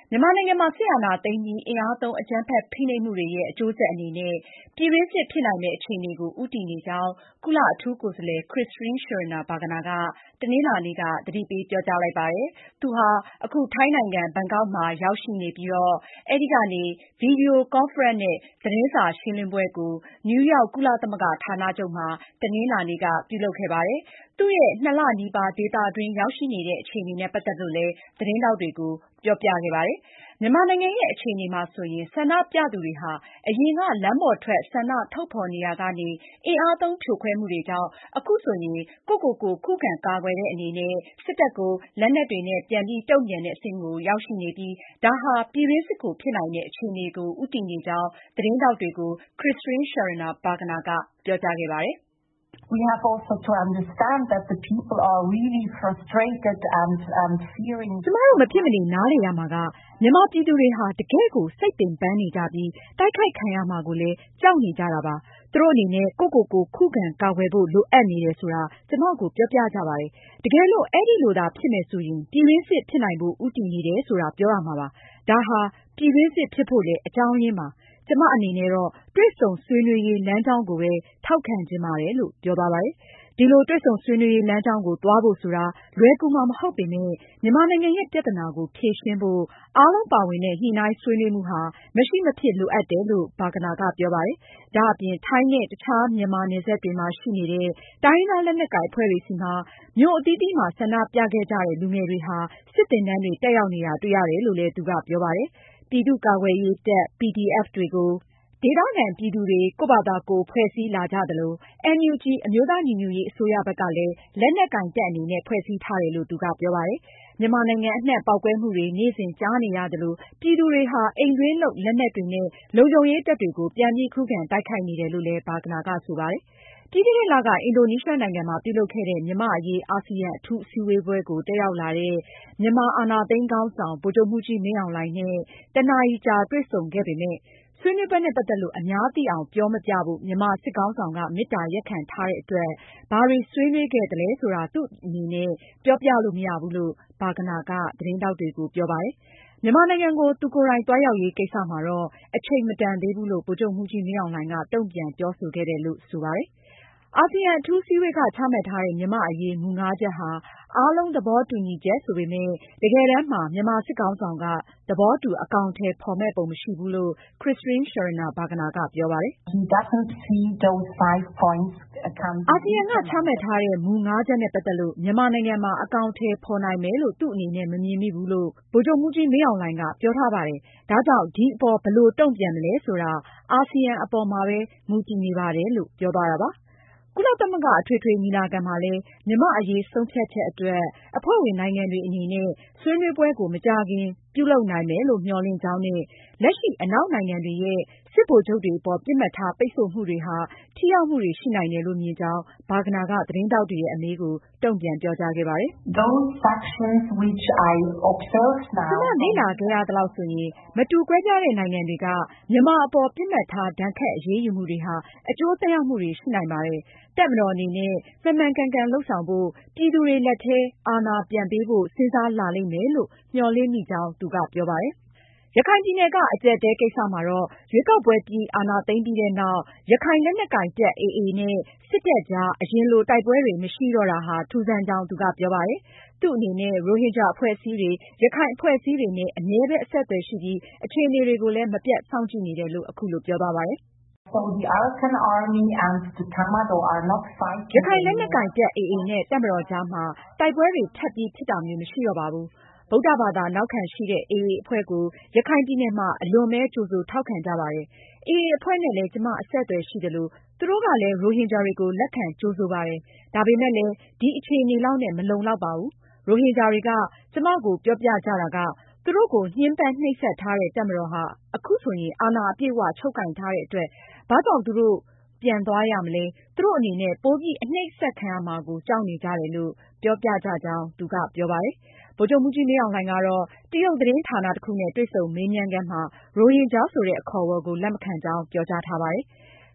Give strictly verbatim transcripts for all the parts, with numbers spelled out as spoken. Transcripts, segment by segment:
မြန်မာနိုင်ငံမှာ စစ်အာဏာသိမ်းပြီး အင်အားသုံးအကြမ်းဖက်ဖိနှိပ်မှုတွေရဲ့ အကျိုးဆက်အနေနဲ့ ပြည်တွင်းစစ်ဖြစ်နိုင်မယ့်အခြေအနေကို ဦးတည်နေကြောင်း ကုလအထူးကိုယ်စားလှယ် Christine Schraner Burgener က တနင်္လာနေ့က သတိပေးပြောကြားလိုက်ပါတယ်။ သူဟာ အခု ထိုင်းနိုင်ငံ ဘန်ကောက်မှာရောက်ရှိနေပြီး အဲဒီကနေ ဗွီဒီယိုကွန်ဖရင့်နဲ့ သတင်းစာရှင်းလင်းပွဲကို နယူးရောက် ကုလသမဂ္ဂဌာနချုပ်မှာ တနင်္လာနေ့က ပြုလုပ်ခဲ့ပါတယ်။ သူ့ရဲ့ နှစ်လနီးပါး ဒေသတွင်းရောက်ရှိနေတဲ့ အခြေအနေနဲ့ ပတ်သက်လို့လည်း သတင်းထောက်တွေကို ပြောပြခဲ့ပါတယ်။ မြန်မာနိုင်ငံရဲ့ အခြေအနေမှာဆိုရင် ဆန္ဒပြသူတွေဟာ အရင်က လမ်းပေါ်ထွက် ဆန္ဒထုတ်ဖေါ်နေရာကနေ အင်အားသုံးဖြိုခွဲမှုတွေကြောင့် အခုဆိုရင် ကိုယ့်ကိုယ်ကို ခုခံကာကွယ်တဲ့အနေနဲ့ စစ်တပ်ကို လက်နက်တွေနဲ့ ပြန်ပြီးတုံ့ပြန်တဲ့အဆင့်ကို ရောက်ရှိနေပြီး ဒါဟာ ပြည်တွင်းစစ်ကိုဖြစ်နိုင်တဲ့အခြေအနေကို ဦးတည်နေကြောင်း သတင်းထောက်တွေကို Christine Schraner Burgener ကပြောကြားခဲ့ပါတယ်။ We have also to understand that the people are really frustrated and um, fearing. ကျမတို့မဖြစ်မနေနားလည်ရမှာက မြန်မာပြည်သူတွေဟာ တကယ့်ကို စိတ်ပင်ပန်းနေကြပြီး တိုက်ခိုက်ခံရမှာကိုလည်း ကြောက်နေကြတာပါ။ သူတို့အနေနဲ့ ကိုယ့်ကိုယ်ကို ခုခံကာကွယ်ဖို့ လိုအပ်နေတယ်ဆိုတာ ကျမကို ပြောပြကြပါတယ်။ တကယ်လို့ အဲဒီလိုသာဖြစ်မယ်ဆိုရင် ပြည်တွင်းစစ်ဖြစ်နိုင်ဖို့ ဦးတည်နေတယ်ဆိုတာ ပြောရမှာပါ။ ဒါဟာ ပြည်တွင်းစစ်ဖြစ်ဖို့လည်း အကြောင်းရင်းပါ။ ကျမအနေနဲ့တော့ တွေ့ဆုံဆွေးနွေးရေးလမ်းကြောင်းကိုပဲ ထောက်ခံချင်ပါတယ်လို့ ပြောသွားပါတယ်။ ဒီလိုတွေ့ဆုံဆွေးနွေးရေးလမ်းကြောင်းကို သွားဖို့ဆိုတာ လွယ်ကူမှာမဟုတ်ပေမယ့် မြန်မာနိုင်ငံရဲ့ ပြဿနာကို ဖြေရှင်းဖို့ အားလုံးပါဝင်တဲ့ ညှိနှိုင်းဆွေးနွေးမှုဟာ မရှိမဖြစ်လိုအပ်တယ်လို့ Burgener ကပြောပါတယ်။ ဒါအပြင် ထိုင်းနဲ့ တခြားမြန်မာနယ်စပ်တွေမှာရှိနေတဲ့ တိုင်းရင်းသားလက်နက်ကိုင်အဖွဲ့တွေဆီမှာ မြို့အသီးသီးမှာ ဆန္ဒပြခဲ့ကြတဲ့ လူငယ်တွေဟာ စစ်သင်တန်းတွေ တက်ရောက်နေတာတွေ့ရတယ်လို့လည်း သူကပြောပါတယ်။ ပြည်သူ့ကာကွယ်ရေးတပ် ပီဒီအက်ဖ် တွေကို ဒေသခံပြည်သူတွေ ကိုယ့်ဘာသာကိုယ် ဖွဲ့စည်းလာကြသလို အန်ယူဂျီ အမျိုးသားညီညွတ်ရေးအစိုးရဘက်ကလည်း လက်နက်ကိုင်တပ်အနေနဲ့ ဖွဲ့စည်းထားတယ်လို့ သူကပြောပါတယ်။ မြန်မာနိုင်ငံအနှံ့ ပေါက်ကွဲမှုတွေ နေ့စဉ်ကြားနေရသလို ပြည်သူတွေဟာ အိမ်တွင်းလုပ်လက်နက်တွေနဲ့ လုံခြုံရေးတပ်တွေကို ပြန်ပြီး ခုခံတိုက်ခိုက်နေတယ်လို့လည်း Burgener ကဆိုပါတယ်။ ပြီးခဲ့တဲ့လက အင်ဒိုနီးရှားနိုင်ငံမှာ ပြုလုပ်ခဲ့တဲ့ မြန်မာ့အရေး အာဆီယံအထူးစည်းဝေးပွဲကို တက်ရောက်လာတဲ့ မြန်မာအာဏာသိမ်းခေါင်းဆောင် ဗိုလ်ချုပ်မှူးကြီး မင်းအောင်လှိုင်နဲ့ တနာရီကြာတွေ့ဆုံခဲ့ပေမယ့် ဆွေးနွေးပွဲနဲ့ ပတ်သက်လို့ အများသိအောင်ပြောမပြဖို့ မြန်မာစစ်ခေါင်းဆောင်က မေတ္တာရပ်ခံထားတဲ့အတွက် ဘာတွေဆွေးနွေးခဲ့သလဲဆိုတာ သူ့အနေနဲ့ ပြောပြလို့မရဘူးလို့ Burgener က သတင်းထောက်တွေကို ပြောပါတယ်။ မြန်မာနိုင်ငံကို သူကိုယ်တိုင်သွားရောက်ရေးကိစ္စမှာတော့ အချိန်မတန်သေးဘူးလို့ ဗိုလ်ချုပ်မှူးကြီး မင်းအောင်လှိုင်က တုံ့ပြန်ပြောဆိုခဲ့တယ်လို့ ဆိုပါတယ်။ အာဆီယံအထူးအစည်းအဝေးက ချမှတ်ထားတဲ့ မြန်မာ့အရေး မူ ငါးချက်ဟာ အားလုံးသဘောတူညီချက်ဆိုပေမယ့် တကယ်တမ်းမှာ မြန်မာစစ်ခေါင်းဆောင်က သဘောတူအကောင်အထည်ဖေါ်မယ့်ပုံမရှိဘူးလို့ Christine Schraner Burgener ကပြောပါတယ်။ He doesn't see those five points can be အာဆီယံက ချမှတ်ထားတဲ့ မူ ငါးချက်နဲ့ ပတ်သက်လို့ မြန်မာနိုင်ငံမှာ အကောင်အထည်ဖေါ်နိုင်မယ်လို့ သူ့အနေနဲ့ မမြင်မိဘူးလို့ ဗိုလ်ချုပ်မှူးကြီး မင်းအောင်လှိုင်က ပြောထားပါတယ်။ ဒါကြောင့် ဒီအပေါ် ဘယ်လိုတုံ့ပြန်မလဲဆိုတာ အာဆီယံအပေါ်မှာပဲ မူတည်နေပါတယ်လို့ ပြောသွားတာပါ။ ကုလသမဂ္ဂအထွေထွေညီလာခံမှာလည်း မြန်မာ့အရေးဆုံးဖြတ်ချက်အတွက် အဖွဲ့ဝင်နိုင်ငံတွေအနေနဲ့ ဆွေးနွေးပွဲကို မကြာခင်ပြုလုပ်နိုင်မယ်လို့ မျှော်လင့်ကြောင်းနဲ့ လက်ရှိ အနောက်နိုင်ငံတွေရဲ့ စစ်ဗိုလ်ချုပ်တွေအပေါ် ပစ်မှတ်ထားပိတ်ဆို့မှုတွေဟာ ထိရောက်မှုတွေရှိနိုင်တယ်လို့ မြင်ကြောင်း Burgener က သတင်းထောက်တွေရဲ့ အမေးကို တုံ့ပြန်ပြောကြားခဲ့ပါတယ်။ Those actions which I observe ကျမလေ့လာခဲ့ရသလောက်ဆိုရင် မတူကွဲပြားတဲ့နိုင်ငံတွေက မြန်မာအပေါ် ပစ်မှတ်ထား ဒဏ်ခတ်အရေးယူမှုတွေဟာ အကျိုးသက်ရောက်မှုတွေရှိနိုင်ပါတယ်။ တပ်မတော်အနေနဲ့ မှန်မှန်ကန်ကန်လုပ်ဆောင်ဖို့ ပြည်သူတွေလက်ထဲ အာဏာပြန်ပေးဖို့ စဉ်းစားလာလိမ့်မယ်လို့ မျှော်လင့်မိကြောင်း သူကပြောပါတယ်။ ရခိုင်ပြည်နယ်က အကျပ်အတည်းကိစ္စမှာတော့ ရွေးကောက်ပွဲပြီး အာဏာသိမ်းပြီးနောက် ရခိုင်လက်နက်ကိုင်တပ် အေအေ နဲ့ စစ်တပ်ကြား အရင်လို တိုက်ပွဲတွေ မရှိတော့တာဟာ ထူးဆန်းကြောင်း သူကပြောပါတယ်။ သူ့အနေနဲ့ ရိုဟင်ဂျာအဖွဲ့အစည်းတွေ၊ ရခိုင်အဖွဲ့အစည်းတွေနဲ့ အမြဲပဲ အဆက်အသွယ်ရှိပြီး အခြေအနေတွေကိုလည်း မပြတ်စောင့်ကြည့်နေတယ်လို့ အခုလိုပြောသွားပါတယ်။ So the Arakan army and the Tatmadaw are not fighting. ရခိုင်လက်နက်ကိုင်တပ် အေအေ နဲ့ တပ်မတော်ကြားမှာ တိုက်ပွဲတွေ ထပ်ပြီးဖြစ်တာမျိုးမရှိတော့ပါဘူး။ ဗုဒ္ဓဘာသာနောက်ခံရှိတဲ့ အေအေ အဖွဲ့ကို ရခိုင်ပြည်နယ်မှာ အလွန်ပဲကြိုဆိုထောက်ခံကြပါတယ်။ အေအေ အဖွဲ့နဲ့လည်း ကျမ အဆက်အသွယ်ရှိသလို သူတို့ကလည်း ရိုဟင်ဂျာတွေကို လက်ခံကြိုဆိုပါတယ်။ ဒါပေမယ့်လည်း ဒီအခြေအနေလောက်နဲ့ မလုံလောက်ပါဘူး။ ရိုဟင်ဂျာတွေက ကျမကို ပြောပြကြတာက သူတို့ကို ညှဉ်းပန်းနှိပ်စက်ထားတဲ့ တပ်မတော်ဟာ အခုဆိုရင် အာဏာအပြည့်အဝချုပ်ကိုင်ထားတဲ့အတွက် ဘာကြောင့်သူတို့ ပြန်သွားရမလဲ။ သူတို့အနေနဲ့ ပိုပြီး အနှိပ်စက်ခံရမှာကို ကြောက်နေကြတယ်လို့ ပြောပြကြကြောင်း သူကပြောပါတယ်။ ဗိုလ်ချုပ်မှူးကြီး မင်းအောင်လှိုင်ကတော့ တရုတ်သတင်းဌာနတခုနဲ့ တွေ့ဆုံမေးမြန်းခန်းမှာ ရိုဟင်ဂျာဆိုတဲ့ အခေါ်အဝေါ်ကို လက်မခံကြောင်း ပြောကြားထားပါတယ်။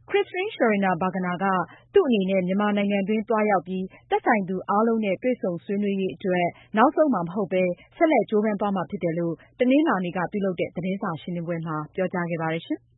Christine Schraner Burgener က သူ့အနေနဲ့ မြန်မာနိုင်ငံတွင်းသွားရောက်ပြီး သက်ဆိုင်သူအားလုံးနဲ့တွေ့ဆုံဆွေးနွေးရေးအတွက် နောက်ဆုတ်မှာမဟုတ်ပဲ ဆက်လက်ကြိုးပမ်းသွားမှာဖြစ်တယ်လို့ တနင်္လာနေ့ကပြုလုပ်တဲ့ သတင်းစာရှင်းလင်းပွဲမှာ ပြောကြားခဲ့ပါတယ်ရှင်။